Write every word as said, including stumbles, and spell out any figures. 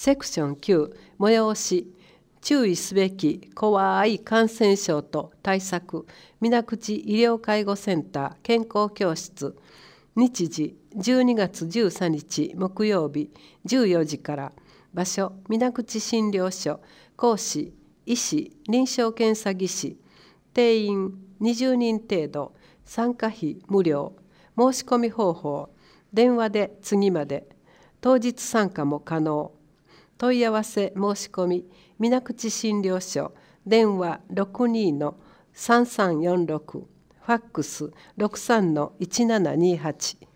セクションきゅう、催し、注意すべき怖い感染症と対策、水口医療介護センター健康教室、日時じゅうにがつじゅうさんにち木曜日じゅうよじから、場所水口診療所、講師医師臨床検査技師、定員にじゅうにん程度、参加費無料、申し込み方法、電話で次まで、当日参加も可能。問い合わせ申し込み、水口診療所、電話 ろくにのさんさんよんろく、ファックス ろくさんのいちななにはち。